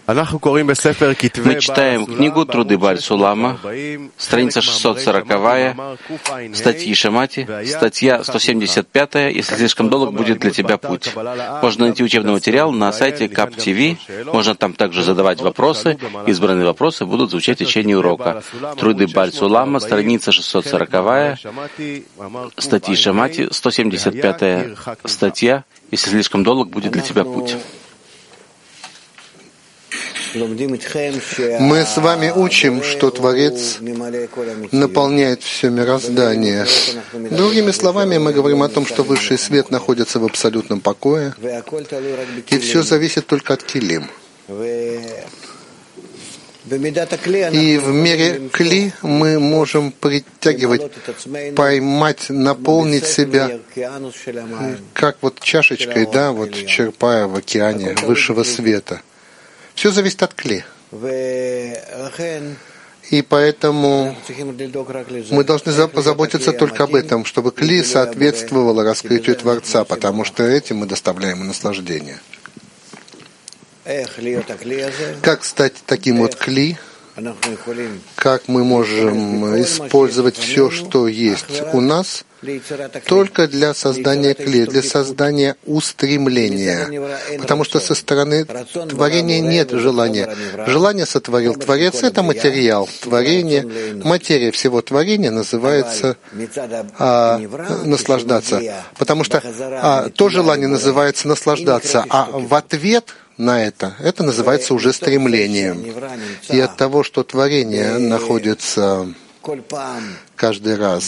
Мы читаем книгу «Труды Баль-Сулама», страница 640, статьи Шамати, статья 175, «Если слишком долг будет для тебя путь». Можно найти учебный материал на сайте КАП-ТВ, можно там также задавать вопросы, избранные вопросы будут звучать в течение урока. «Труды Баль-Сулама», страница 640, статьи Шамати, 175 статья «Если слишком долг будет для тебя путь». Мы с вами учим, что Творец наполняет все мироздание. Другими словами, мы говорим о том, что высший свет находится в абсолютном покое, и все зависит только от килим. И в мере кли мы можем притягивать, поймать, наполнить себя, как вот чашечкой, да, вот черпая в океане высшего света. Все зависит от кли. И поэтому мы должны позаботиться только об этом, чтобы кли соответствовало раскрытию Творца, потому что этим мы доставляем ему наслаждение. Как стать таким вот кли? Как мы можем использовать все, что есть у нас, только для создания кли, для создания устремления. Потому что со стороны творения нет желания. Желание сотворил Творец, это материал творения. Материя всего творения называется наслаждаться. Потому что то желание называется наслаждаться, а в ответ на это называется уже стремлением. И от того, что творение находится каждый раз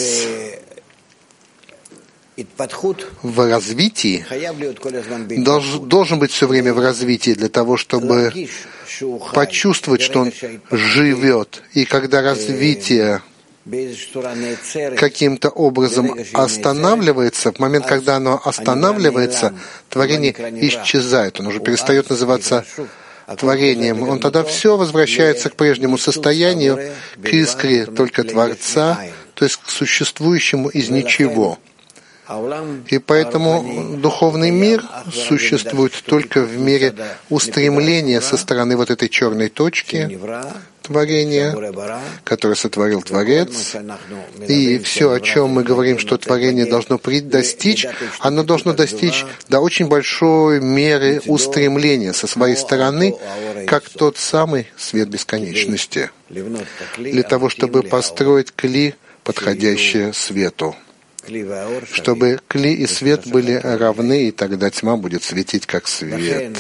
в развитии, должен быть все время в развитии для того, чтобы почувствовать, что он живет. И когда развитие каким-то образом останавливается, в момент, когда оно останавливается, творение исчезает, он уже перестает называться творением. Он тогда все возвращается к прежнему состоянию, к искре только Творца, то есть к существующему из ничего. И поэтому духовный мир существует только в мире устремления со стороны вот этой черной точки творения, которое сотворил Творец. И все, о чем мы говорим, что творение должно достичь, оно должно достичь до очень большой меры устремления со своей стороны, как тот самый свет бесконечности, для того, чтобы построить кли, подходящее свету, чтобы кли и свет были равны, и тогда тьма будет светить как свет.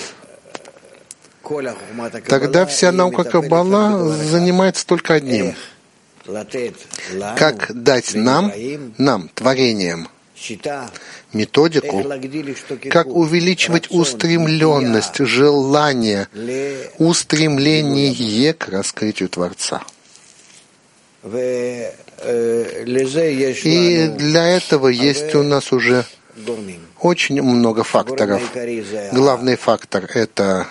Тогда вся наука Каббала занимается только одним. Как дать нам, творениям, методику, как увеличивать устремленность, желание, устремление к раскрытию Творца. И для этого есть у нас уже очень много факторов. Главный фактор — это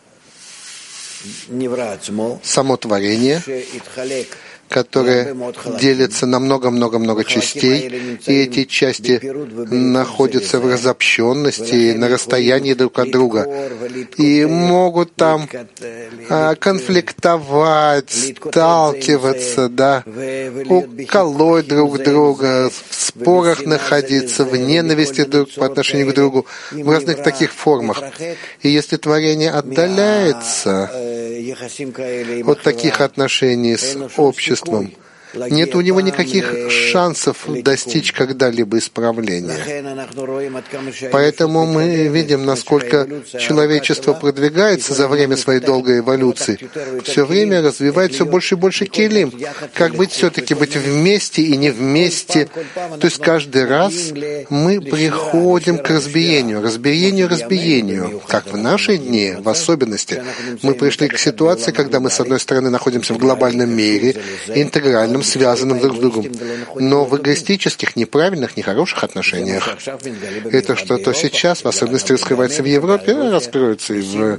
само творение, которое делится на много-много-много частей, и эти части находятся в разобщенности, на расстоянии друг от друга, и могут там конфликтовать, сталкиваться, да, уколоть друг друга, в спорах находиться, в ненависти друг по отношению к другу, в разных таких формах. И если творение отдаляется от таких отношений с обществом, нет у него никаких шансов достичь когда-либо исправления. Поэтому мы видим, насколько человечество продвигается за время своей долгой эволюции, все время развивает все больше и больше келим. Как быть все-таки быть вместе и не вместе. То есть каждый раз мы приходим к разбиению. Как в наши дни, в особенности, мы пришли к ситуации, когда мы, с одной стороны, находимся в глобальном мире, интегральном этим связанным друг с другом, но в эгоистических, неправильных, нехороших отношениях. Это что-то сейчас, в особенности, раскрывается в Европе, раскроется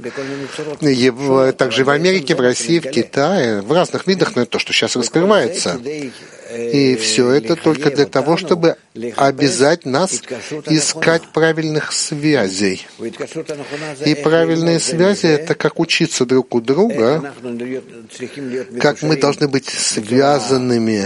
и также в Америке, в России, в Китае, в разных видах, но это то, что сейчас раскрывается. И все это только для того, чтобы обязать нас искать правильных связей. И правильные связи — это как учиться друг у друга, как мы должны быть связанными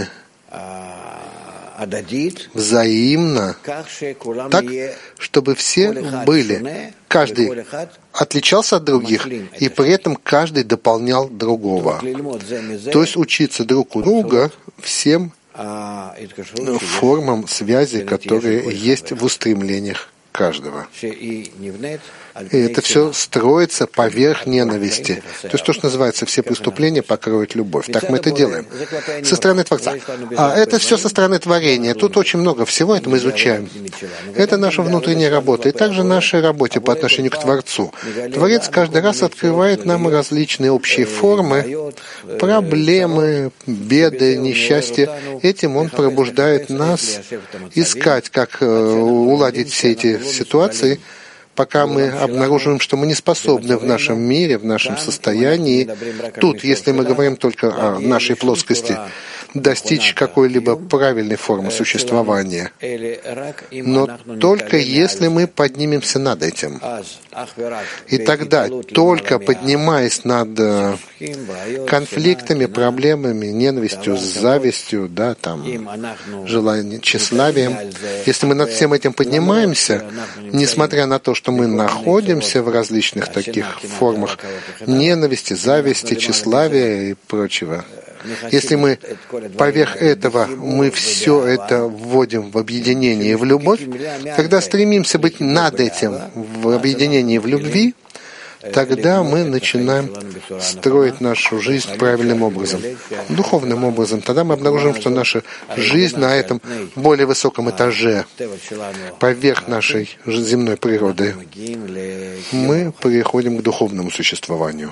взаимно, так, чтобы все были, каждый отличался от других, и при этом каждый дополнял другого. То есть учиться друг у друга всем формам связи, которые есть в устремлениях каждого. И это все строится поверх ненависти. То есть то, что называется, все преступления покроют любовь. Так мы это делаем. Со стороны Творца. А это все со стороны творения. Тут очень много всего, это мы изучаем. Это наша внутренняя работа. И также нашей работе по отношению к Творцу. Творец каждый раз открывает нам различные общие формы, проблемы, беды, несчастья. Этим Он пробуждает нас искать, как уладить все эти ситуации, пока мы обнаруживаем, что мы не способны в нашем мире, в нашем состоянии, тут, если мы говорим только о нашей плоскости, достичь какой-либо правильной формы существования. Но только если мы поднимемся над этим. И тогда, только поднимаясь над конфликтами, проблемами, ненавистью, завистью, желанием, тщеславием, если мы над всем этим поднимаемся, несмотря на то, что мы находимся в различных таких формах ненависти, зависти, тщеславия и прочего, если мы поверх этого мы все это вводим в объединение и в любовь, когда стремимся быть над этим в объединении и в любви, тогда мы начинаем строить нашу жизнь правильным образом, духовным образом. Тогда мы обнаружим, что наша жизнь на этом более высоком этаже, поверх нашей земной природы, мы переходим к духовному существованию.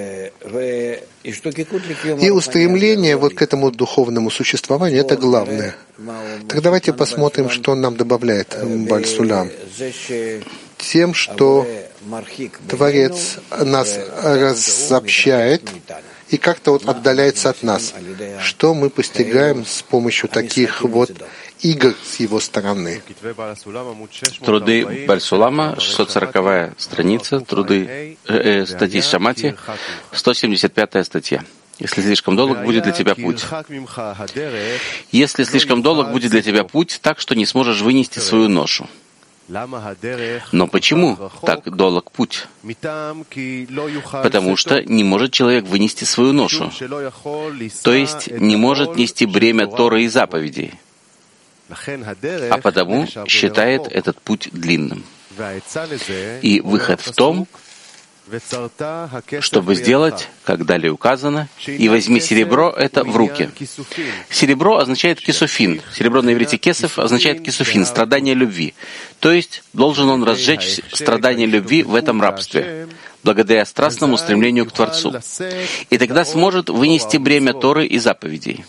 И устремление вот к этому духовному существованию — это главное. Так давайте посмотрим, что он нам добавляет Бааль Сулам. Тем, что Творец нас разобщает и как-то вот отдаляется от нас, что мы постигаем с помощью таких вот игр с его стороны. Труды Бааль Сулама, 640-я страница, труды статьи Шамати, 175-я статья. Если слишком долг будет для тебя путь. Если слишком долг будет для тебя путь, так что не сможешь вынести свою ношу. Но почему так долг путь? Потому что не может человек вынести свою ношу, то есть не может нести бремя Торы и заповедей, а потому считает этот путь длинным. И выход в том, чтобы сделать, как далее указано, «И возьми серебро это в руки». Серебро означает кисуфин. Серебро на иврите кесов означает кисуфин, страдание любви. То есть должен он разжечь страдание любви в этом рабстве, благодаря страстному стремлению к Творцу. И тогда сможет вынести бремя Торы и заповедей.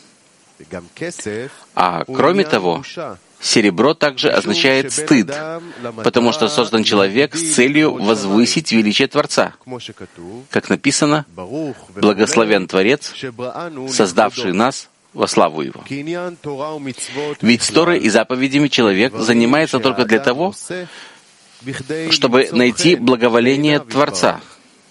А кроме того, серебро также означает стыд, потому что создан человек с целью возвысить величие Творца. Как написано, «Благословен Творец, создавший нас во славу Его». Ведь Торой и заповедями человек занимается только для того, чтобы найти благоволение Творца,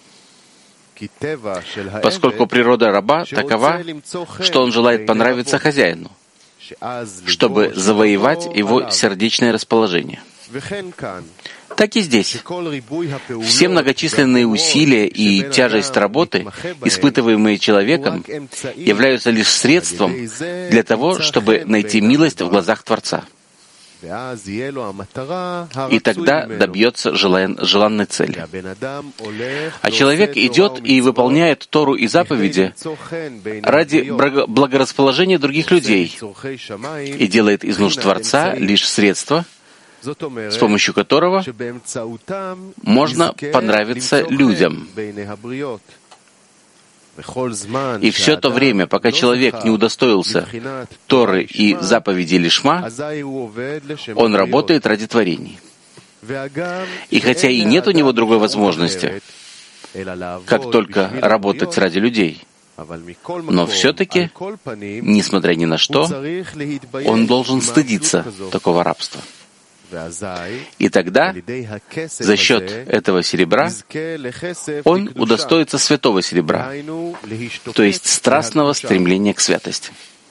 поскольку природа раба такова, что он желает понравиться хозяину, чтобы завоевать его сердечное расположение. Так и здесь. Все многочисленные усилия и тяжесть работы, испытываемые человеком, являются лишь средством для того, чтобы найти милость в глазах Творца. И тогда добьется желанной цели. А человек идет и выполняет Тору и заповеди ради благорасположения других людей и делает из нужд Творца лишь средство, с помощью которого можно понравиться людям. И все то время, пока человек не удостоился Торы и заповедей Лишма, он работает ради творений. И хотя и нет у него другой возможности, как только работать ради людей, но все-таки, несмотря ни на что, он должен стыдиться такого рабства. И тогда, за счет этого серебра, он удостоится святого серебра, то есть страстного стремления к святости.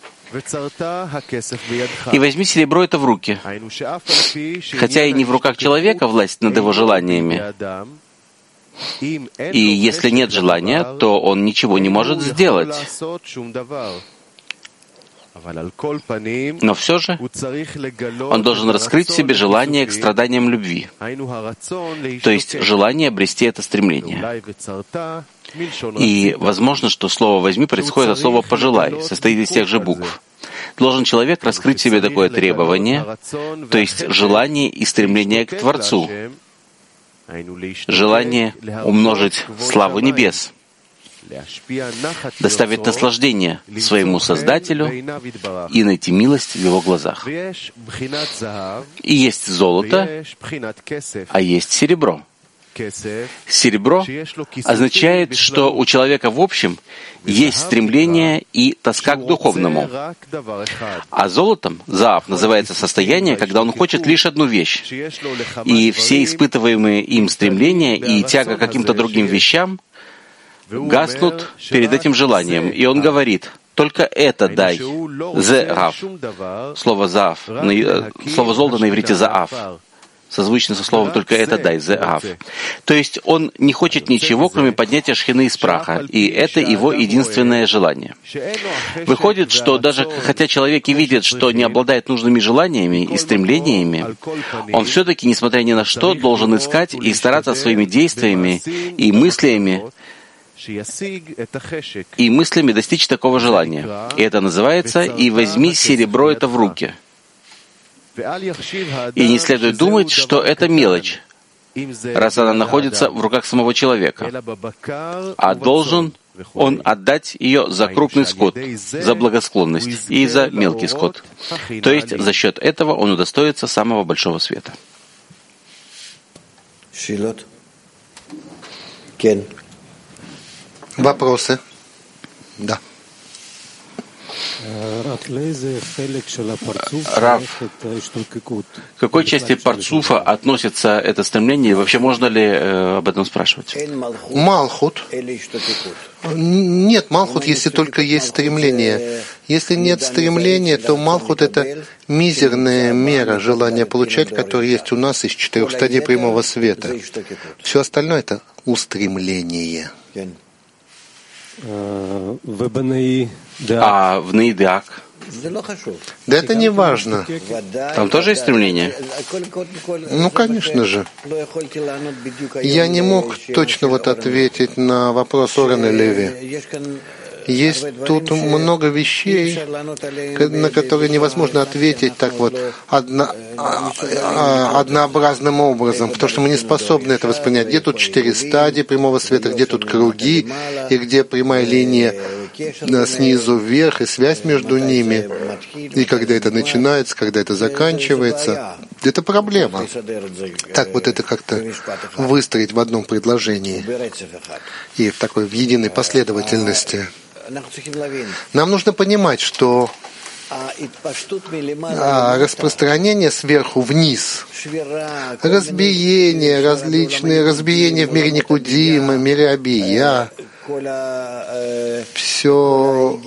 И возьми серебро это в руки, хотя и не в руках человека власть над его желаниями. И если нет желания, то он ничего не может сделать. Но все же он должен раскрыть в себе желание к страданиям любви, то есть желание обрести это стремление. И возможно, что слово «возьми» происходит от слова «пожелай», состоит из тех же букв. Должен человек раскрыть в себе такое требование, то есть желание и стремление к Творцу, желание умножить славу небес, доставить наслаждение своему Создателю и найти милость в Его глазах. И есть золото, а есть серебро. Серебро означает, что у человека в общем есть стремление и тоска к духовному. А золотом, заав, называется состояние, когда он хочет лишь одну вещь. И все испытываемые им стремления и тяга к каким-то другим вещам гаснут перед этим желанием. И он говорит: только это дай. Заав. Слово заав. Слово золото на иврите заав. Созвучно со словом «только это дай», «зеав». То есть он не хочет ничего, кроме поднятия шхины из праха, и это его единственное желание. Выходит, что даже хотя человек и видит, что не обладает нужными желаниями и стремлениями, он все-таки, несмотря ни на что, должен искать и стараться своими действиями и мыслями достичь такого желания. И это называется «и возьми серебро это в руки». И не следует думать, что это мелочь, раз она находится в руках самого человека, а должен он отдать ее за крупный скот, за благосклонность и за мелкий скот. То есть за счет этого он удостоится самого большого света. Вопросы? Да. Рав, к какой части парцуфа относится это стремление, и вообще можно ли об этом спрашивать? Малхут. Нет, Малхут, если только есть стремление. Если нет стремления, то Малхут — это мизерная мера желания получать, которая есть у нас из 4 стадий прямого света. Все остальное — это устремление. А в Нейдак? Да это не важно. Там тоже есть стремление? Ну, конечно же. Я не мог точно ответить на вопрос Орена Леви. Есть тут много вещей, на которые невозможно ответить так однообразным образом, потому что мы не способны это воспринять. Где тут 4 стадии прямого света, где тут круги, и где прямая линия снизу вверх, и связь между ними, и когда это начинается, когда это заканчивается. Это проблема. Так это как-то выстроить в одном предложении и в такой в единой последовательности. Нам нужно понимать, что распространение сверху вниз, разбиение, различные разбиения в мире Никудима, в мире Абия, все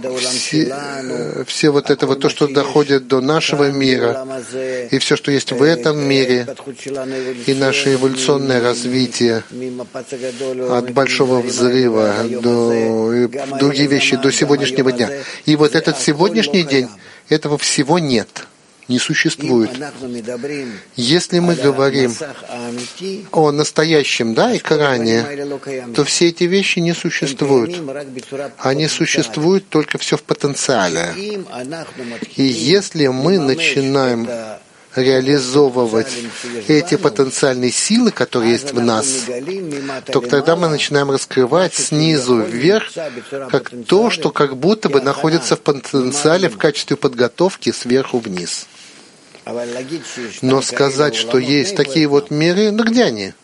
это то, что доходит до нашего мира, и все, что есть в этом мире, и наше эволюционное развитие от большого взрыва до другие вещи до сегодняшнего дня. И этот сегодняшний день, этого всего нет. Не существует. Если мы говорим о настоящем экране, то все эти вещи не существуют. Они существуют только все в потенциале. И если мы начинаем реализовывать эти потенциальные силы, которые есть в нас, то тогда мы начинаем раскрывать снизу вверх, как то, что как будто бы находится в потенциале в качестве подготовки сверху вниз. Но сказать, что есть такие вот миры, ну где они?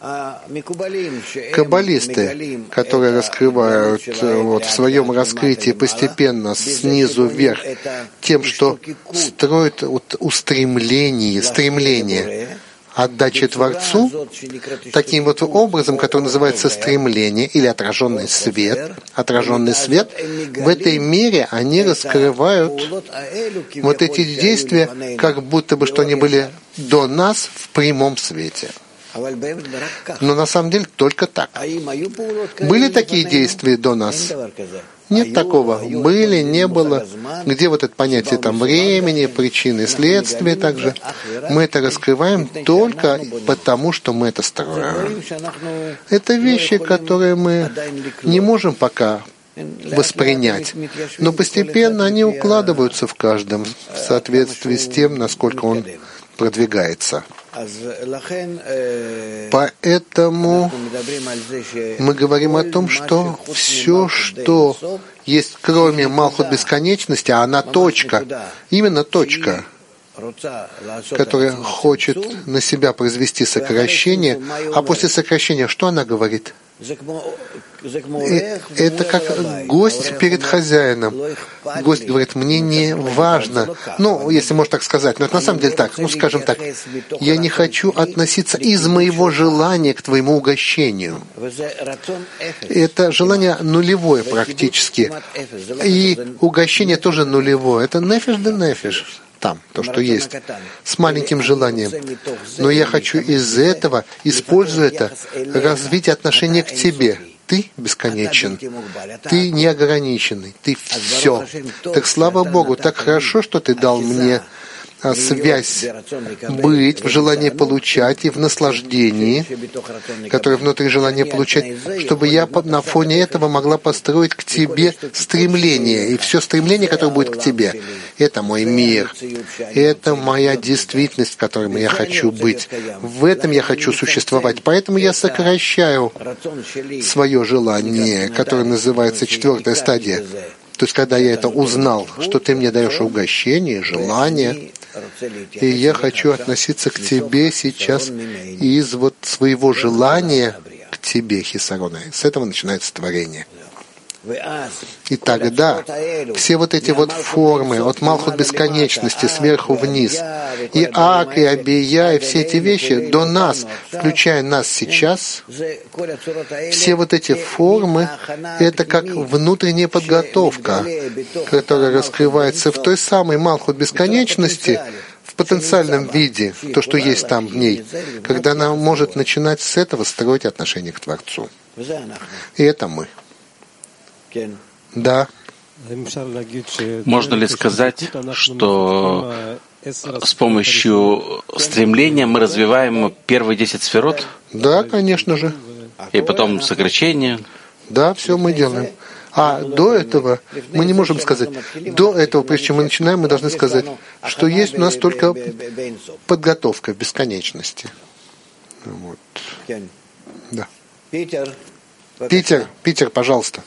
Каббалисты, которые раскрывают вот, в своем раскрытии постепенно снизу вверх тем, что строят вот, стремление отдачи Творцу, таким вот образом, который называется стремление или отраженный свет. Отраженный свет, в этой мере они раскрывают вот эти действия, как будто бы что они были до нас в прямом свете. Но на самом деле только так. Были такие действия до нас? Нет такого. Были, не было. Где вот это понятие там времени, причины, следствия также? Мы это раскрываем только потому, что мы это строим. Это вещи, которые мы не можем пока воспринять. Но постепенно они укладываются в каждом в соответствии с тем, насколько он продвигается. Поэтому мы говорим о том, что все, что есть кроме Малхут бесконечности, а она точка, именно точка, которая хочет на себя произвести сокращение, а после сокращения что она говорит? Это как гость перед хозяином. Гость говорит, мне не важно, ну, если можно так сказать, но это на самом деле так, ну, скажем так, я не хочу относиться из моего желания к твоему угощению. Это желание нулевое практически. И угощение тоже нулевое. Это нефеш да нефеш. Там, то, что есть, с маленьким желанием. Но я хочу из этого, используя это, развить отношение к тебе. Ты бесконечен, ты неограниченный, ты все. Так слава Богу, так хорошо, что ты дал мне связь быть в желании получать и в наслаждении, которое внутри желания получать, чтобы я на фоне этого могла построить к тебе стремление. И все стремление, которое будет к тебе, это мой мир, это моя действительность, в которой я хочу быть. В этом я хочу существовать. Поэтому я сокращаю свое желание, которое называется 4-я стадия. То есть, когда я это узнал, что ты мне даешь угощение, желание, и я хочу относиться к тебе сейчас из вот своего желания к тебе, Хисарона. С этого начинается творение. И тогда все вот эти вот формы от Малхут бесконечности сверху вниз, и Ак, и Абия, и все эти вещи до нас, включая нас сейчас, все вот эти формы — это как внутренняя подготовка, которая раскрывается в той самой Малхут бесконечности, в потенциальном виде, то, что есть там в ней, когда она может начинать с этого строить отношение к Творцу. И это мы. Да. Можно ли сказать, что с помощью стремления мы развиваем первые 10 сферот? Да, конечно же. И потом сокращение? Да, все мы делаем. А до этого мы не можем сказать. До этого, прежде чем мы начинаем, мы должны сказать, что есть у нас только подготовка в бесконечности. Вот. Да. Питер, пожалуйста.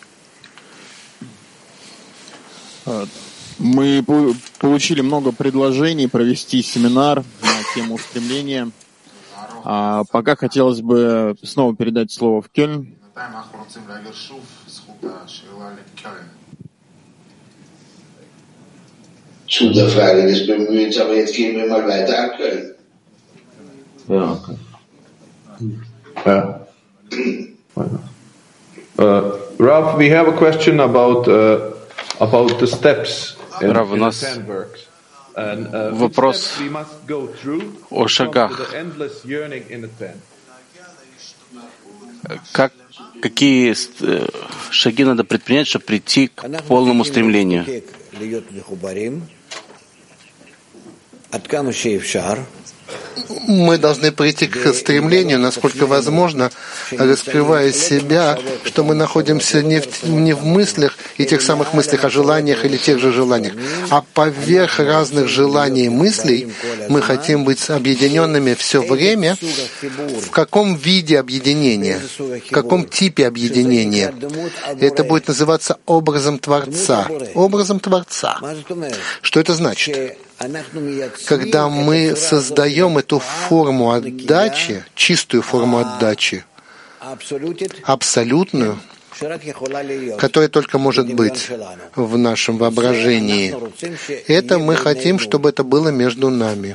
Мы получили много предложений провести семинар на тему устремления. Пока хотелось бы снова передать слово в Кёльн. Ralph, we have a question about the steps. Рав, у нас вопрос о шагах. Какие шаги надо предпринять, чтобы прийти к полному стремлению? Мы должны прийти к стремлению, насколько возможно, раскрывая себя, что мы находимся не в мыслях и тех самых мыслях о желаниях или тех же желаниях, а поверх разных желаний и мыслей мы хотим быть объединенными все время. В каком виде объединения, в каком типе объединения? Это будет называться образом Творца. Образом Творца. Что это значит? Когда мы создаем эту форму отдачи, чистую форму отдачи, абсолютную, которая только может быть в нашем воображении, это мы хотим, чтобы это было между нами,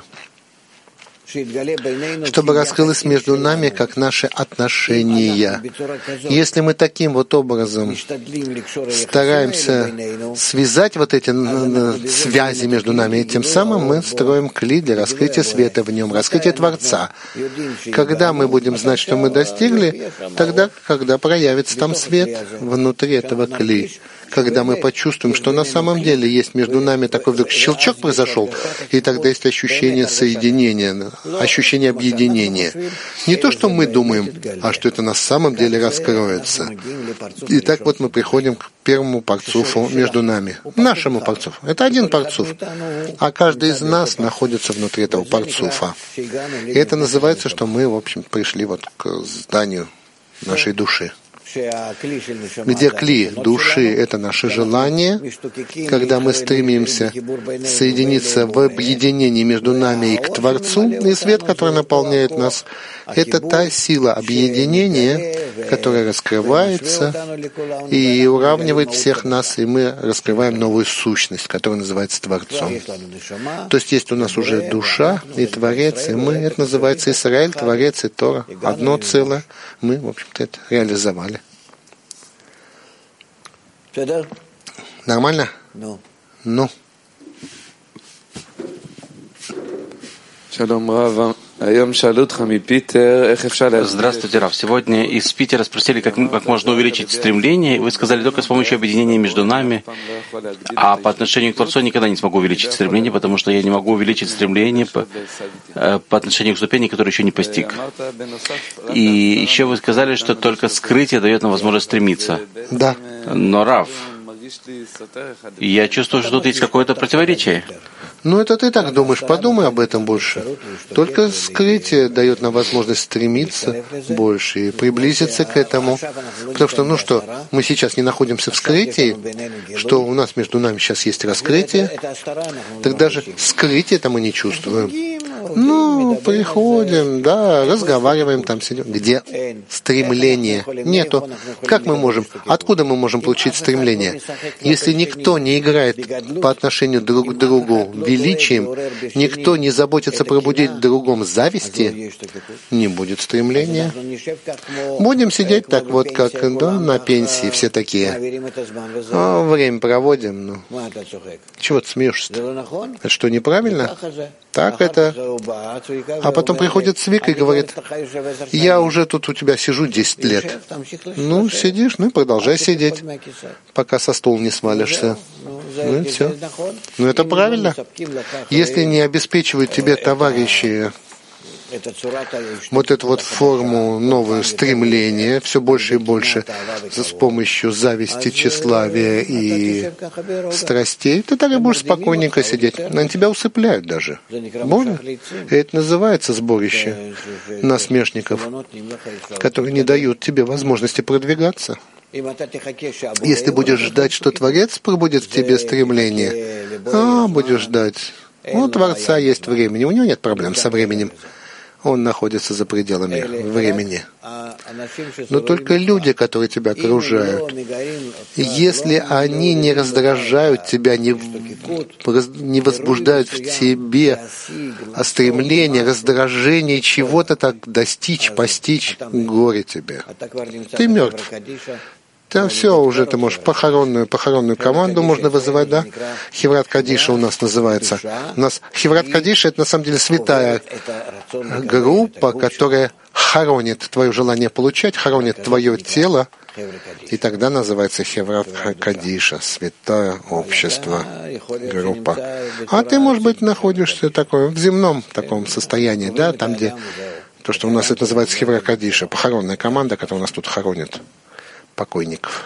чтобы раскрылось между нами как наши отношения. Если мы таким вот образом стараемся связать вот эти связи между нами, и тем самым мы строим кли для раскрытия света в нем, раскрытия Творца. Когда мы будем знать, что мы достигли, тогда, когда проявится там свет внутри этого кли. Когда мы почувствуем, что на самом деле есть между нами такой вдруг щелчок произошел, и тогда есть ощущение соединения, ощущение объединения. Не то, что мы думаем, а что это на самом деле раскроется. И так вот мы приходим к первому парцуфу между нами, нашему парцуфу. Это один парцуф, а каждый из нас находится внутри этого парцуфа. И это называется, что мы, в общем, пришли вот к зданию нашей души. Где кли души — это наше желание, когда мы стремимся соединиться в объединении между нами и к Творцу, и свет, который наполняет нас, это та сила объединения, которая раскрывается и уравнивает всех нас, и мы раскрываем новую сущность, которая называется Творцом. То есть есть у нас уже душа и Творец, и мы, это называется Исраэль, Творец и Тора, одно целое. Мы, в общем-то, это реализовали. Нормально? Ну. Здравствуйте, Рав. Сегодня из Питера спросили, как можно увеличить стремление. Вы сказали только с помощью объединения между нами. А по отношению к Творцу я никогда не смогу увеличить стремление, потому что я не могу увеличить стремление по отношению к ступени, которую еще не постиг. И еще вы сказали, что только скрытие дает нам возможность стремиться. Да. Но, Рав, я чувствую, что тут есть какое-то противоречие. Ну, это ты так думаешь. Подумай об этом больше. Только скрытие дает нам возможность стремиться больше и приблизиться к этому. Потому что, ну что, мы сейчас не находимся в скрытии, что у нас между нами сейчас есть раскрытие, так даже скрытие-то мы не чувствуем. Ну, приходим, да, разговариваем там, сидим. Где стремление? Нету. Как мы можем? Откуда мы можем получить стремление? Если никто не играет по отношению друг к другу величием, никто не заботится пробудить в другом зависти, не будет стремления. Будем сидеть так вот, как на пенсии, все такие. Время проводим. Ну. Чего ты смеешься-то? Это что, неправильно? Так это. А потом приходит Цвик и говорит: я уже тут у тебя сижу 10 лет. Ну, сидишь, ну и продолжай сидеть, пока со стула не свалишься. Ну и все. Ну это правильно. Если не обеспечивают тебе товарищи вот эту вот форму новую стремления, все больше и больше с помощью зависти, тщеславия и страстей, ты так и будешь спокойненько сидеть. На тебя усыпляют даже. Понял? Это называется сборище насмешников, которые не дают тебе возможности продвигаться. Если будешь ждать, что Творец пробудет в тебе стремление, будешь ждать. У Творца есть времени, у него нет проблем со временем. Он находится за пределами времени. Но только люди, которые тебя окружают, если они не раздражают тебя, не возбуждают в тебе стремление, раздражение чего-то так достичь, постичь, горе тебе. Ты мертв. Там все уже, ты можешь похоронную команду можно вызывать, да? Хеврат Кадиша у нас называется. У нас Хеврат Кадиша — это на самом деле святая группа, которая хоронит твое желание получать, хоронит твое тело, и тогда называется Хеврат Кадиша, святое общество. группа. А ты, может быть, находишься в земном таком состоянии, да, там, где то, что у нас это называется Хевра Кадиша, похоронная команда, которая у нас тут хоронит покойников.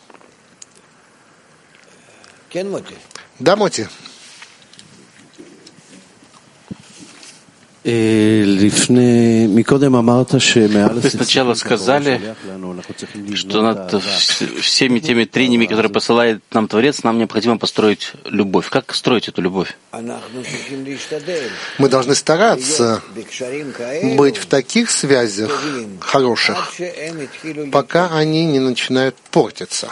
Да, Моти? Вы сначала сказали, что над всеми теми трениями, которые посылает нам Творец, нам необходимо построить любовь. Как строить эту любовь? Мы должны стараться быть в таких связях хороших, пока они не начинают портиться.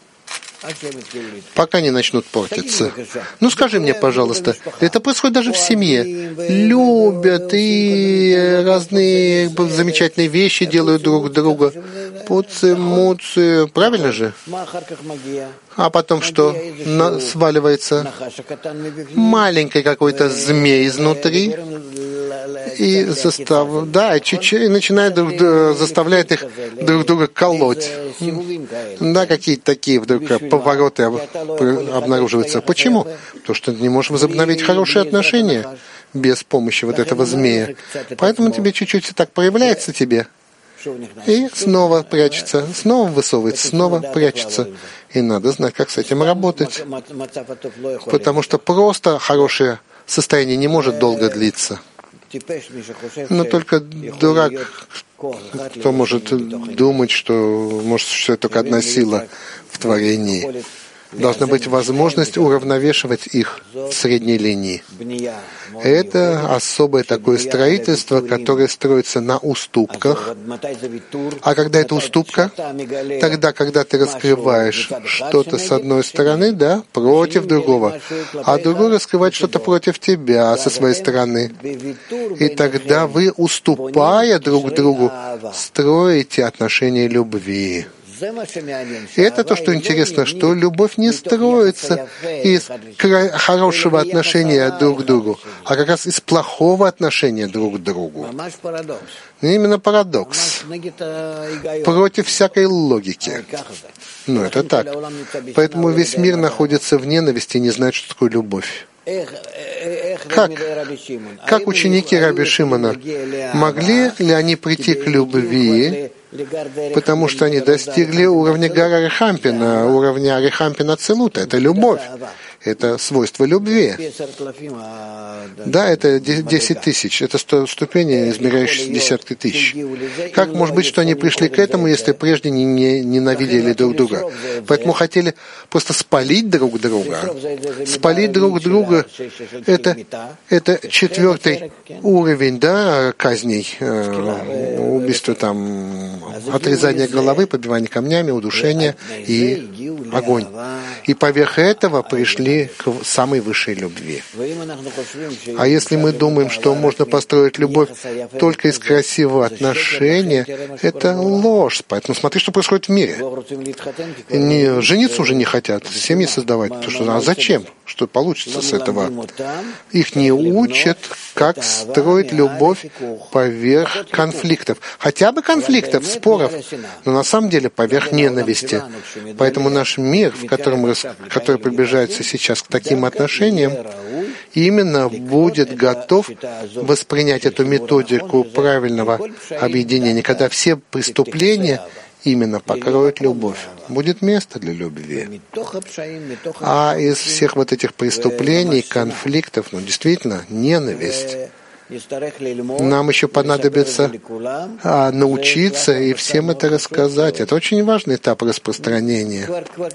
Пока не начнут портиться. Ну, скажи мне, пожалуйста, это происходит даже в семье. Любят и разные замечательные вещи делают друг друга. Пуцы-муцы, правильно же? А потом что? Сваливается маленький какой-то змей изнутри и заставляет их друг друга колоть. Да, какие-то такие вдруг повороты обнаруживаются. Почему? Потому что ты не можешь возобновить хорошие отношения без помощи вот этого змея. Поэтому тебе чуть-чуть так проявляется тебе. И снова прячется, снова высовывается, снова прячется. И надо знать, как с этим работать. Потому что просто хорошее состояние не может долго длиться. Но только дурак, кто может думать, что может существовать только одна сила в творении. Должна быть возможность уравновешивать их в средней линии. Это особое такое строительство, которое строится на уступках. А когда это уступка? Тогда, когда ты раскрываешь что-то с одной стороны, да, против другого, а другой раскрывает что-то против тебя со своей стороны. И тогда вы, уступая друг другу, строите отношения любви. И это то, что интересно, что любовь не строится из хорошего отношения друг к другу, а как раз из плохого отношения друг к другу. Именно парадокс. Против всякой логики. Ну, это так. Поэтому весь мир находится в ненависти и не знает, что такое любовь. Как ученики Раби Шимона, могли ли они прийти к любви, потому что они достигли уровня Гара Арихампина, уровня Арихампина Ацилута? Это любовь. Это свойство любви. Да, это 10 тысяч. Это ступени, измеряющиеся десятки тысяч. Как может быть, что они пришли к этому, если прежде не ненавидели друг друга? Поэтому хотели просто спалить друг друга. Спалить друг друга — это 4-й уровень, да, казней, убийство там, отрезание головы, побивание камнями, удушение и огонь. И поверх этого пришли к самой высшей любви. А если мы думаем, что можно построить любовь только из красивого отношения, это ложь. Поэтому смотри, что происходит в мире. Жениться уже не хотят, семьи создавать. Потому что, а зачем? Что получится с этого? Их не учат, как строить любовь поверх конфликтов. Хотя бы конфликтов, споров, но на самом деле поверх ненависти. Поэтому наш мир, который приближается сейчас к таким отношениям, именно будет готов воспринять эту методику правильного объединения, когда все преступления именно покроют любовь. Будет место для любви. А из всех вот этих преступлений, конфликтов, действительно, ненависть. Нам еще понадобится научиться и всем это рассказать. Это очень важный этап распространения.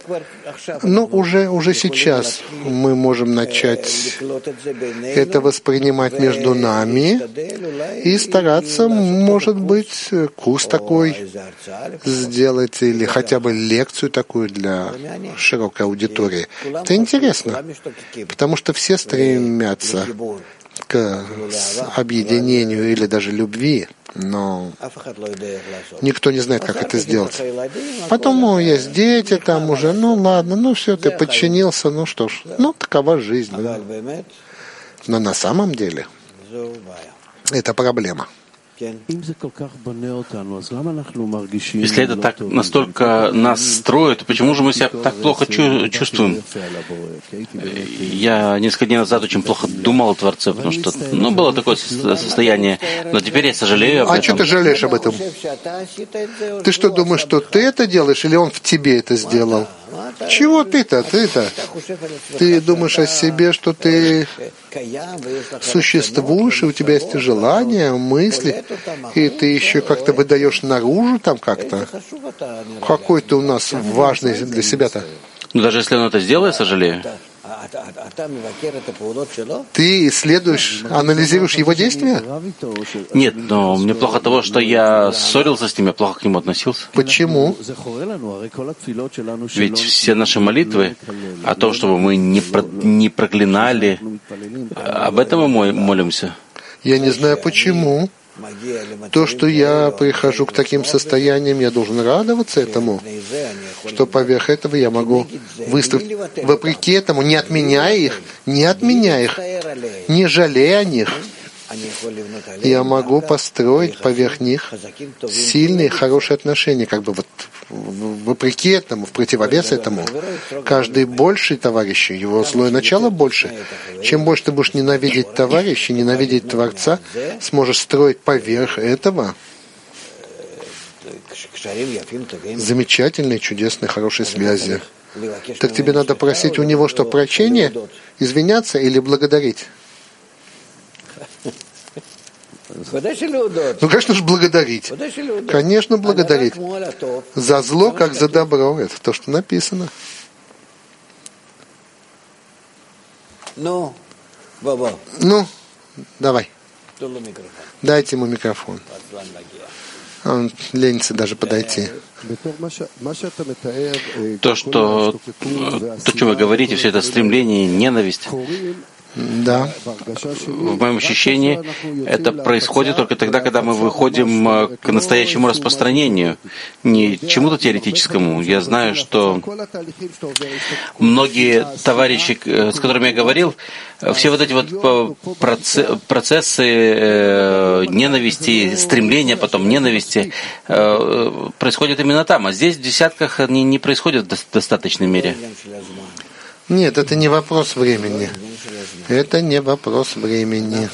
Но уже сейчас мы можем начать это воспринимать между нами и стараться, может быть, курс такой сделать или хотя бы лекцию такую для широкой аудитории. Это интересно, потому что все стремятся к объединению или даже любви, но никто не знает, как это сделать. Потом есть дети там уже, ладно, все, ты подчинился, что ж, такова жизнь. Да. Но на самом деле это проблема. Если это так настолько нас строит, то почему же мы себя так плохо чувствуем? Я несколько дней назад очень плохо думал о Творце, потому что было такое состояние, но теперь я сожалею об этом. А что ты жалеешь об этом? Ты что, думаешь, что ты это делаешь, или он в тебе это сделал? Чего ты-то? Ты думаешь о себе, что ты существуешь, и у тебя есть желания, мысли, и ты еще как-то выдаешь наружу там как-то? Какой ты у нас важный для себя-то? Но даже если он это сделает, сожалею. Ты исследуешь, анализируешь его действия? Нет, но мне плохо от того, что я ссорился с ним, я плохо к нему относился. Почему? Ведь все наши молитвы о том, чтобы мы не проклинали, об этом мы молимся. Я не знаю почему. То, что я прихожу к таким состояниям, я должен радоваться этому, что поверх этого я могу выстроить, вопреки этому, не отменяя их, не жалея о них. Я могу построить поверх них сильные, хорошие отношения, вопреки этому, в противовес этому. Каждый больший товарищ, его злое начало больше. Чем больше ты будешь ненавидеть товарища, ненавидеть Творца, сможешь строить поверх этого замечательные, чудесные, хорошие связи. Так тебе надо просить у него, что прощение, извиняться или благодарить? Конечно же, благодарить. Конечно, благодарить. За зло, как за добро. Это то, что написано. Давай. Дайте ему микрофон. Он ленится даже подойти. То, что вы говорите, все это стремление, ненависть, да. В моем ощущении, это происходит только тогда, когда мы выходим к настоящему распространению, не чему-то теоретическому. Я знаю, что многие товарищи, с которыми я говорил, все вот эти процессы ненависти, стремления потом ненависти происходят именно там, а здесь в десятках они не происходят в достаточной мере. Нет, это не вопрос времени. Это не вопрос времени.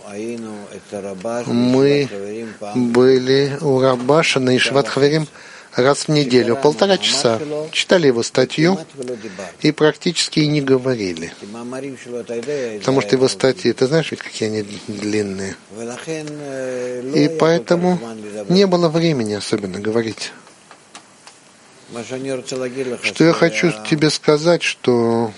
Мы были у Рабаша на Ишват Хаверим раз в неделю, 1,5 часа. Читали его статью и практически и не говорили. Потому что его статьи, ты знаешь, ведь какие они длинные. И поэтому не было времени особенно говорить. Что я хочу тебе сказать, что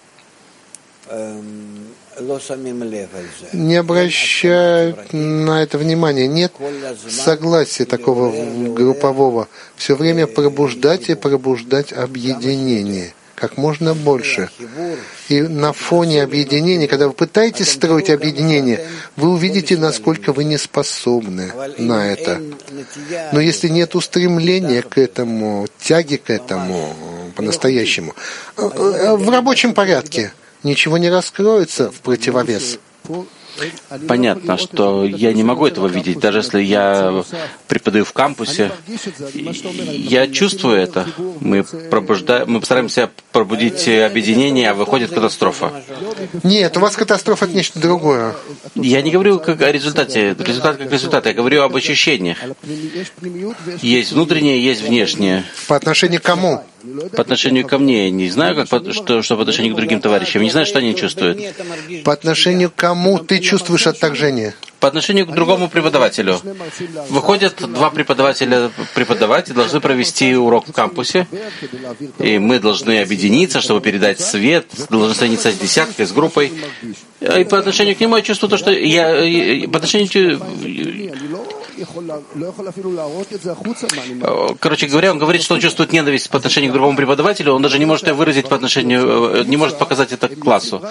не обращают на это внимания. Нет согласия такого группового. Все время пробуждать и пробуждать объединение. Как можно больше. И на фоне объединения, когда вы пытаетесь строить объединение, вы увидите, насколько вы не способны на это. Но если нет устремления к этому, тяги к этому по-настоящему, в рабочем порядке ничего не раскроется в противовес. Понятно, что я не могу этого видеть, даже если я преподаю в кампусе. Я чувствую это. Мы постараемся пробудить объединение, а выходит катастрофа. Нет, у вас катастрофа — это нечто другое. Я не говорю как о результате. Результат как результат. Я говорю об ощущениях. Есть внутреннее, есть внешнее. По отношению к кому? По отношению ко мне. Я не знаю, что по отношению к другим товарищам. Я не знаю, что они чувствуют. По отношению к кому ты чувствуешь отторжение? По отношению к другому преподавателю. Выходят два преподавателя должны провести урок в кампусе, и мы должны объединиться, чтобы передать свет, должны соединиться с десяткой, с группой. И по отношению к нему я чувствую то, что по отношению... Короче говоря, он говорит, что он чувствует ненависть по отношению к другому преподавателю, он даже не может это выразить не может показать это классу.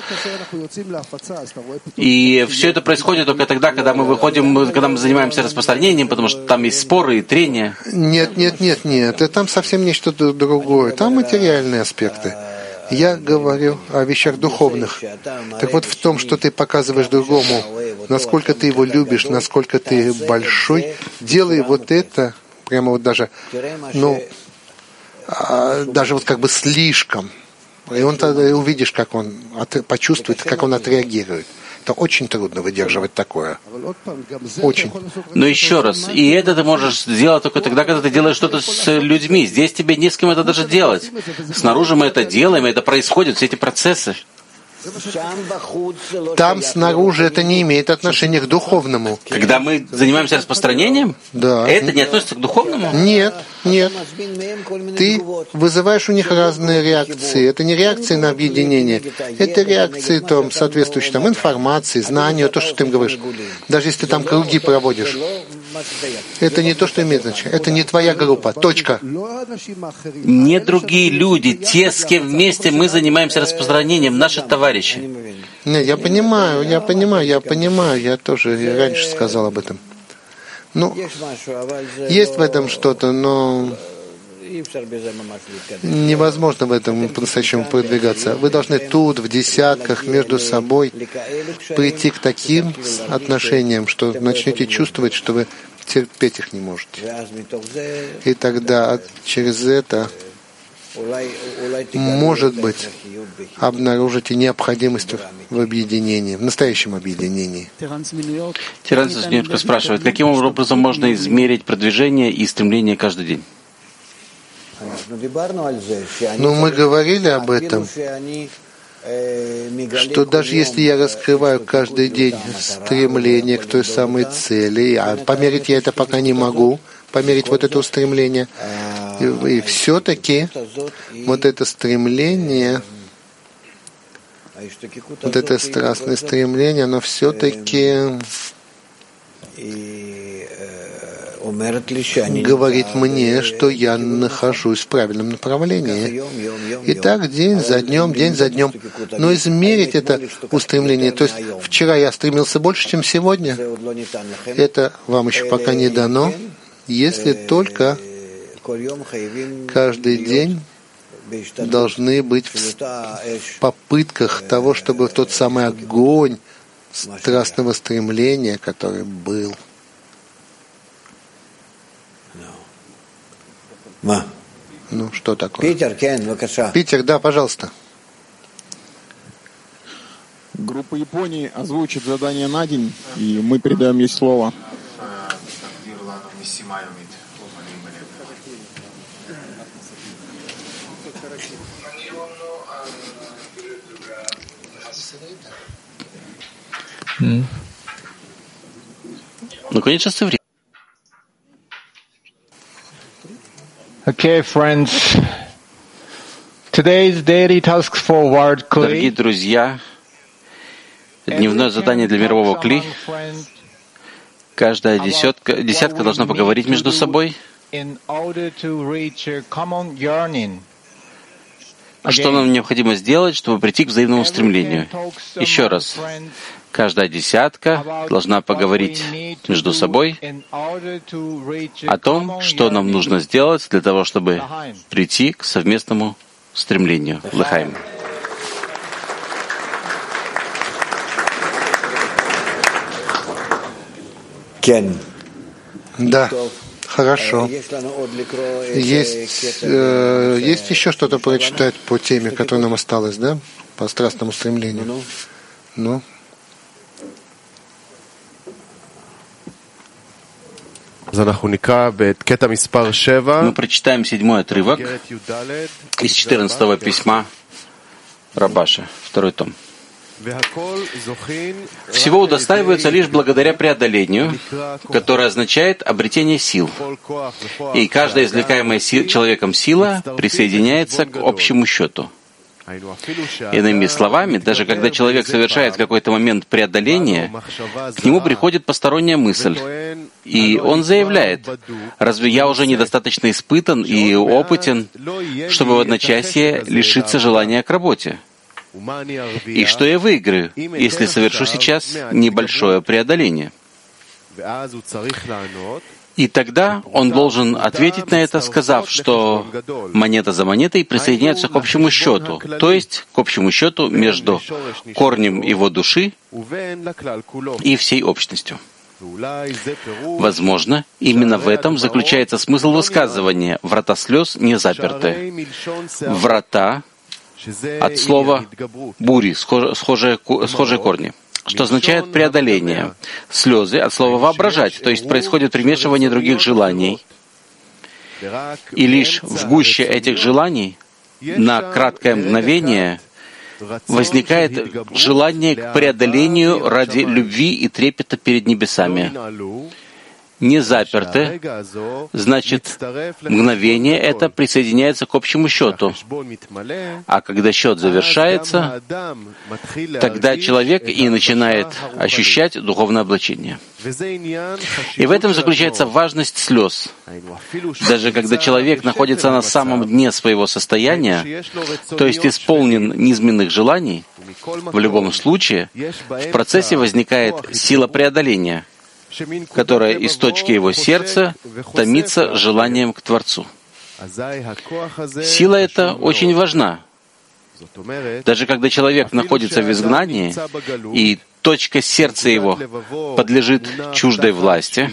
И все это происходит только тогда, когда мы выходим, когда мы занимаемся распространением, потому что там есть споры и трения. Нет. И там совсем нечто другое. Там материальные аспекты. Я говорю о вещах духовных. Так вот, в том, что ты показываешь другому насколько ты его любишь, насколько ты большой, делай вот это, прямо вот даже, даже вот как бы слишком. И он тогда увидишь, как он почувствует, как он отреагирует. Это очень трудно выдерживать такое. Очень. Но еще раз, и это ты можешь сделать только тогда, когда ты делаешь что-то с людьми. Здесь тебе не с кем это даже делать. Снаружи мы это делаем, и это происходит, все эти процессы. Там снаружи это не имеет отношения к духовному. Когда мы занимаемся распространением, да. Это не относится к духовному? Нет. Ты вызываешь у них разные реакции. Это не реакции на объединение. Это реакции соответствующей информации, знанию, то, что ты им говоришь. Даже если ты там круги проводишь. Это не то, что имеет значение. Это не твоя группа. Точка. Не другие люди, те, с кем вместе мы занимаемся распространением, наши товарищи. Нет, я понимаю. Я тоже раньше сказал об этом. Есть в этом что-то, но невозможно в этом по-настоящему продвигаться. Вы должны тут, в десятках, между собой прийти к таким отношениям, что начнете чувствовать, что вы терпеть их не можете. И тогда через это, может быть, обнаружите необходимость в объединении, в настоящем объединении. Теренс из Нью-Йорка спрашивает, каким образом можно измерить продвижение и стремление каждый день? Мы говорили об этом, что даже если я раскрываю каждый день стремление к той самой цели, а померить я это пока не могу, померить вот это устремление, и все-таки вот это стремление, вот это страстное стремление, оно все-таки говорит мне, что я нахожусь в правильном направлении. И так день за днем. Но измерить это устремление, то есть вчера я стремился больше, чем сегодня, это вам еще пока не дано, если только каждый день должны быть в попытках того, чтобы тот самый огонь страстного стремления, который был. Что такое? Питер, да, пожалуйста. Группа Японии озвучит задание на день, и мы передаем ей слово. Конечно, с евреем. Okay, friends. Today's daily task for World Kli. Дорогие друзья, дневное задание для мирового Кли. Каждая десятка должна поговорить между собой. Что нам необходимо сделать, чтобы прийти к взаимному стремлению? Еще раз. Каждая десятка должна поговорить между собой о том, что нам нужно сделать для того, чтобы прийти к совместному стремлению. Лехаим. Да, хорошо. Есть еще что-то прочитать по теме, которая нам осталась, да? По страстному стремлению. Мы прочитаем 7-й отрывок из 14-го письма Рабаши, 2-й том. Всего удостаиваются лишь благодаря преодолению, которое означает обретение сил. И каждая извлекаемая человеком сила присоединяется к общему счету. Иными словами, даже когда человек совершает какой-то момент преодоления, к нему приходит посторонняя мысль, и он заявляет: «Разве я уже недостаточно испытан и опытен, чтобы в одночасье лишиться желания к работе? И что я выиграю, если совершу сейчас небольшое преодоление?» И тогда он должен ответить на это, сказав, что монета за монетой присоединяются к общему счету, то есть к общему счету между корнем его души и всей общностью. Возможно, именно в этом заключается смысл высказывания «врата слез не заперты». Врата от слова «бури», схожие корни, что означает преодоление. Слезы от слова «воображать», то есть происходит примешивание других желаний. И лишь в гуще этих желаний на краткое мгновение возникает желание к преодолению ради любви и трепета перед небесами. Не заперты, значит, мгновение это присоединяется к общему счету. А когда счет завершается, тогда человек и начинает ощущать духовное облачение. И в этом заключается важность слез. Даже когда человек находится на самом дне своего состояния, то есть исполнен низменных желаний, в любом случае в процессе возникает сила преодоления, которая из точки его сердца томится желанием к Творцу. Сила эта очень важна. Даже когда человек находится в изгнании, и точка сердца его подлежит чуждой власти,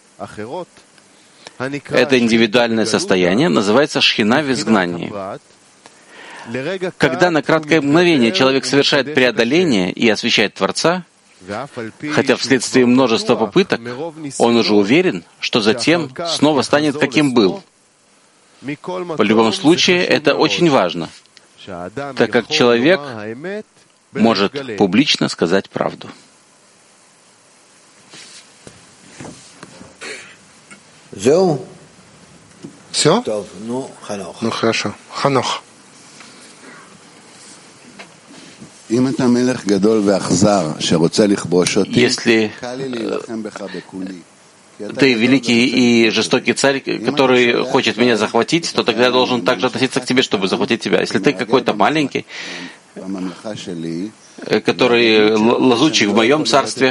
это индивидуальное состояние называется шхина в изгнании. Когда на краткое мгновение человек совершает преодоление и освящает Творца, хотя вследствие множества попыток он уже уверен, что затем снова станет каким был. В любом случае, это очень важно, так как человек может публично сказать правду. Все? Ну хорошо. Ханох. Если ты великий и жестокий царь, который хочет меня захватить, то тогда я должен также относиться к тебе, чтобы захватить тебя. Если ты какой-то маленький, который лазучий в моем царстве,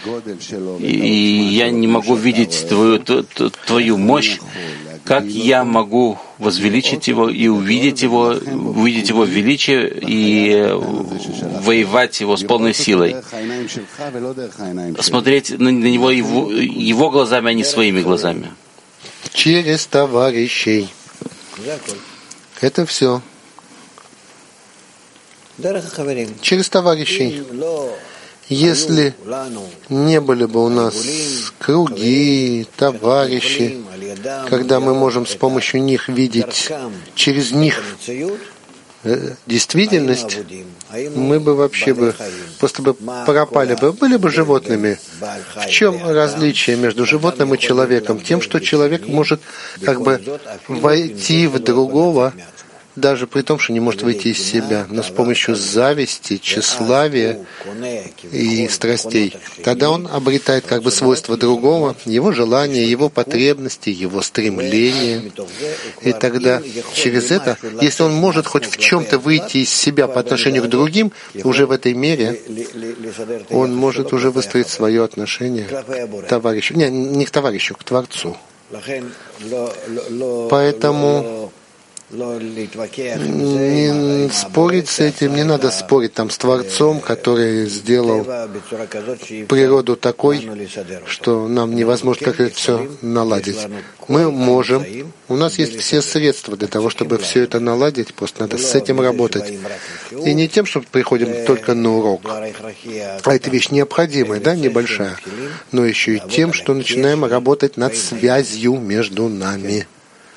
и я не могу видеть твою мощь, как я могу возвеличить его и увидеть его величие и воевать его с полной силой? Смотреть на него его глазами, а не своими глазами. Через товарищей. Это все. Через товарищей. Если не были бы у нас круги, товарищи, когда мы можем с помощью них видеть через них действительность, мы бы вообще просто пропали бы, были бы животными. В чем различие между животным и человеком? Тем, что человек может войти в другого, даже при том, что не может выйти из себя, но с помощью зависти, тщеславия и страстей. Тогда он обретает свойства другого, его желания, его потребности, его стремления. И тогда через это, если он может хоть в чем-то выйти из себя по отношению к другим, уже в этой мере он может уже выстроить свое отношение к товарищу. Не к товарищу, к Творцу. Поэтому не спорить с этим, не надо спорить с Творцом, который сделал природу такой, что нам невозможно как это все наладить. Мы можем, у нас есть все средства для того, чтобы все это наладить, просто надо с этим работать. И не тем, что приходим только на урок, а это вещь необходимая, небольшая, но еще и тем, что начинаем работать над связью между нами.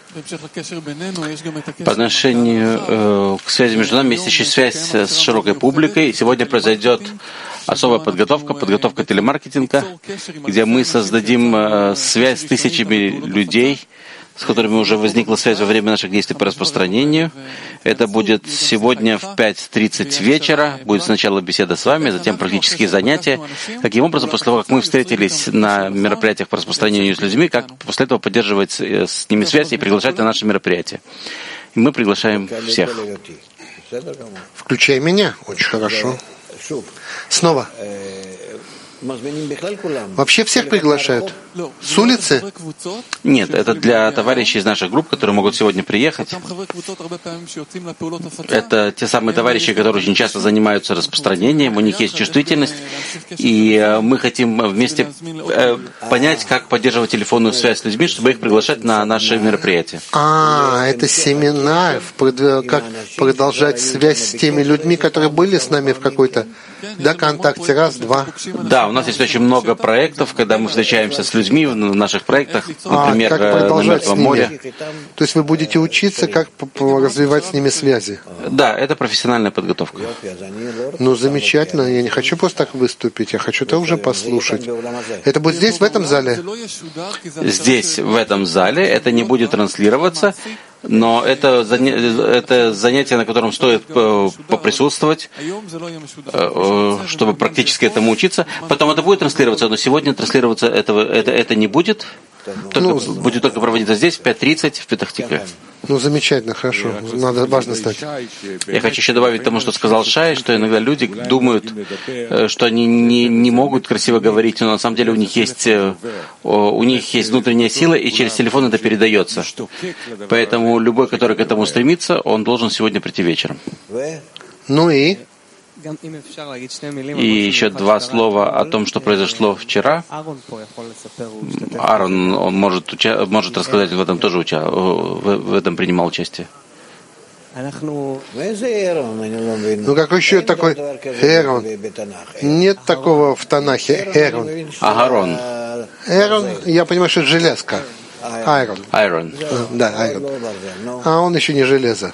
По отношению к связи между нами есть еще связь с широкой публикой. Сегодня произойдет особая подготовка телемаркетинга, где мы создадим связь с тысячами людей, с которыми уже возникла связь во время наших действий по распространению. Это будет сегодня в 5:30 вечера. Будет сначала беседа с вами, затем практические занятия. Таким образом, после того, как мы встретились на мероприятиях по распространению с людьми, как после этого поддерживать с ними связь и приглашать на наши мероприятия. И мы приглашаем всех. Включай меня. Очень хорошо. Снова. Вообще всех приглашают? С улицы? Нет, это для товарищей из наших групп, которые могут сегодня приехать. Это те самые товарищи, которые очень часто занимаются распространением, у них есть чувствительность, и мы хотим вместе понять, как поддерживать телефонную связь с людьми, чтобы их приглашать на наши мероприятия. Это семинар, как продолжать связь с теми людьми, которые были с нами в какой-то контакте. Раз, два. Да, у нас есть очень много проектов, когда мы встречаемся с людьми в наших проектах, например, как на Мертвом море. То есть вы будете учиться, как развивать с ними связи? Да, это профессиональная подготовка. Ну, замечательно. Я не хочу просто так выступить, я хочу тоже послушать. Это будет здесь, в этом зале? Здесь, в этом зале, это не будет транслироваться, но это занятие, на котором стоит поприсутствовать, чтобы практически этому учиться. Потом это будет транслироваться, но сегодня транслироваться это не будет. Будет только проводиться здесь, в 5:30 в Петах-Тикве. Ну, замечательно, хорошо. Важно знать. Я хочу еще добавить к тому, что сказал Шай, что иногда люди думают, что они не могут красиво говорить, но на самом деле у них есть внутренняя сила, и через телефон это передается. Поэтому любой, который к этому стремится, он должен сегодня прийти вечером. Ну и? И еще 2 слова о том, что произошло вчера. Аарон, он может рассказать, в этом тоже в этом принимал участие. Ну, какой еще такой Эрон? Нет такого в Танахе. Эрон. Агарон. Эрон, я понимаю, что это железка. Айрон. Да, айрон. А он еще не железо.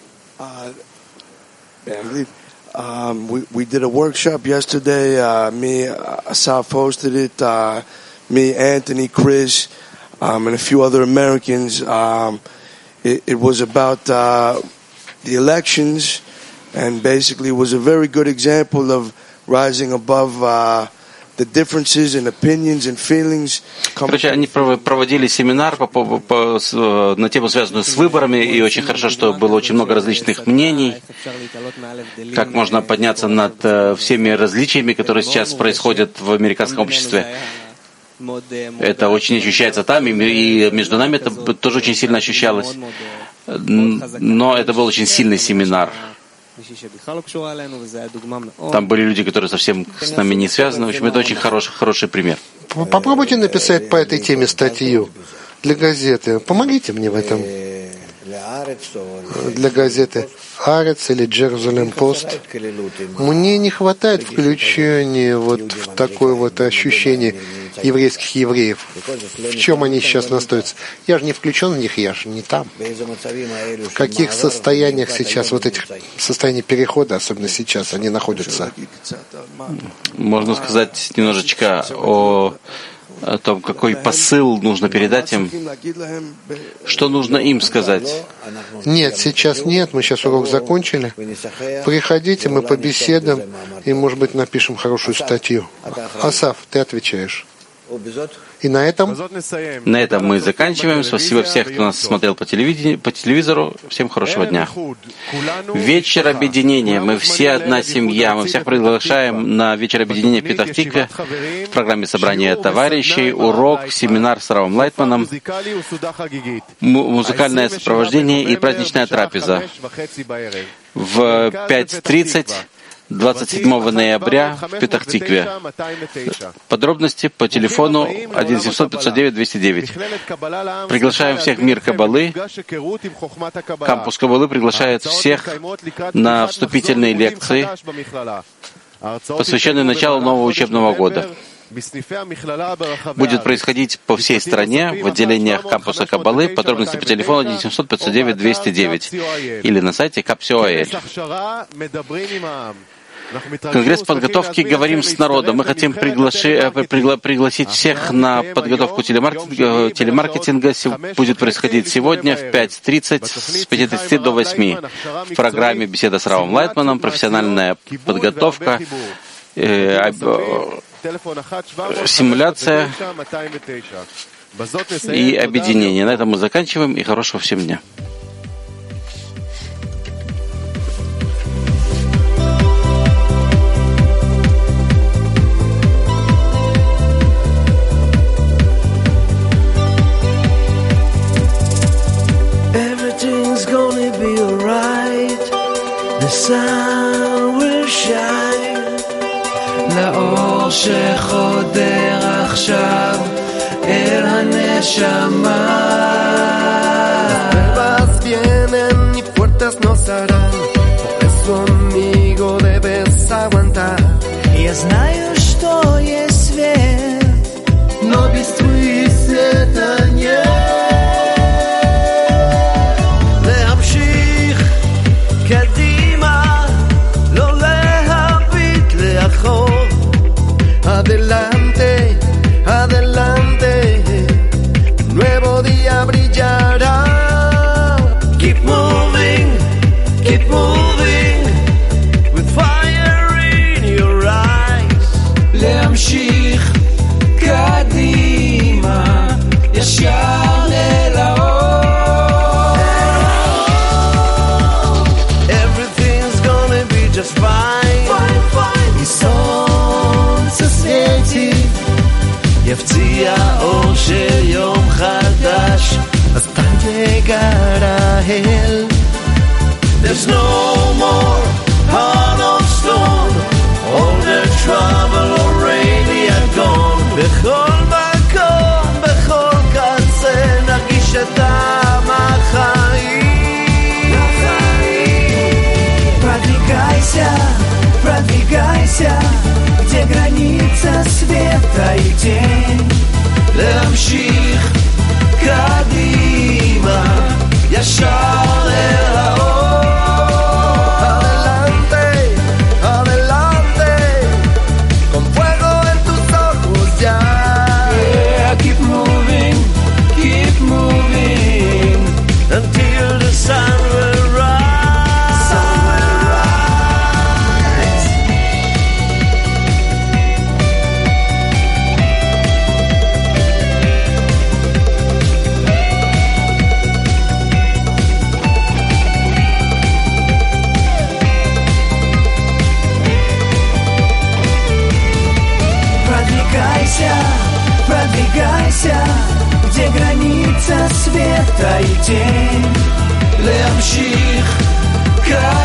We did a workshop yesterday. Me, Asaf hosted it. Me, Anthony, Chris, and a few other Americans. It was about the elections, and basically it was a very good example of rising above the differences in opinions and feelings. Короче, они проводили семинар на тему, связанную с выборами, и очень хорошо, что было очень много различных мнений, как можно подняться над всеми различиями, которые сейчас происходят в американском обществе. Это очень ощущается там, и между нами это тоже очень сильно ощущалось. Но это был очень сильный семинар. Там были люди, которые совсем с нами не связаны. В общем, это очень хороший пример. Попробуйте написать по этой теме статью для газеты. Помогите мне в этом. Для газеты «Арец» или «Джерузалем Пост». Мне не хватает включения вот в такое вот ощущение еврейских евреев. В чем они сейчас находятся? Я же не включен в них, я же не там. В каких состояниях сейчас, вот этих состояний перехода, особенно сейчас, они находятся? Можно сказать немножечко о том, какой посыл нужно передать им, что нужно им сказать. Нет, сейчас нет, мы сейчас урок закончили. Приходите, мы побеседуем и, может быть, напишем хорошую статью. Асаф, ты отвечаешь. И на этом мы заканчиваем. Спасибо всем, кто нас смотрел по телевизору. Всем хорошего дня. Вечер объединения. Мы все одна семья. Мы всех приглашаем на вечер объединения в Петах-Тикве в программе собрания товарищей, урок, семинар с Равом Лайтманом, музыкальное сопровождение и праздничная трапеза в 5:30. 27 ноября в Петах-Тикве. Подробности по телефону 1-700-509-209. Приглашаем всех в мир Каббалы. Кампус Каббалы приглашает всех на вступительные лекции, посвященные началу нового учебного года. Будет происходить по всей стране в отделениях кампуса Каббалы. Подробности по телефону 1-700-509-209 или на сайте Кап.Сиоэль. Конгресс подготовки «Говорим с народом». Мы хотим пригласить всех на подготовку телемаркетинга. Будет происходить сегодня в 5:30 с 5:30 до 8 в программе «Беседа с Равом Лайтманом», профессиональная подготовка, симуляция и объединение. На этом мы заканчиваем, и хорошего всем дня. The sun will shine, לאור שחודר עכשיו אל הנשמה. Las pruebas vienen y fuertes nos harán, por eso amigo debes aguantar. Я знаю, что есть свет, но без твоих света нет. להמשיך קדימה, לא להביט לאחור. Adelante, adelante, un nuevo día brillará. Keep moving, with fire in your eyes. להמשיך קדימה, ישר אל האור. Everything's gonna be just fine. מסונצה סוויטיב יפציע אור של יום חדש, hasta llegar a él. There's no more heart of stone, all the trouble already are gone. בכל מקום, בכל קצה, נרגיש את טעם החיים. Продвигайся, где граница света и тень. להמשיך קדימה, ישר אל האור. Adelante, adelante, con fuego en tus ojos ya. Yeah, keep moving, until the sun will rise. Продвигайся, где граница света и тень. להמשיך